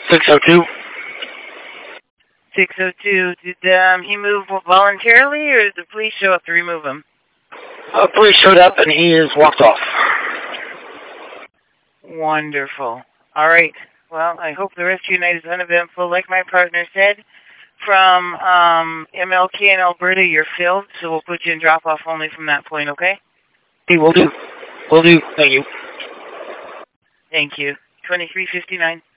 602. 602. Did he move voluntarily, or did the police show up to remove him? Police showed up and he has walked off. Wonderful. All right. Well, I hope the rescue night is uneventful. Like my partner said, from MLK in Alberta, you're filled, so we'll put you in drop-off only from that point, okay? Hey, will do. Will do. Thank you. Thank you. 2359.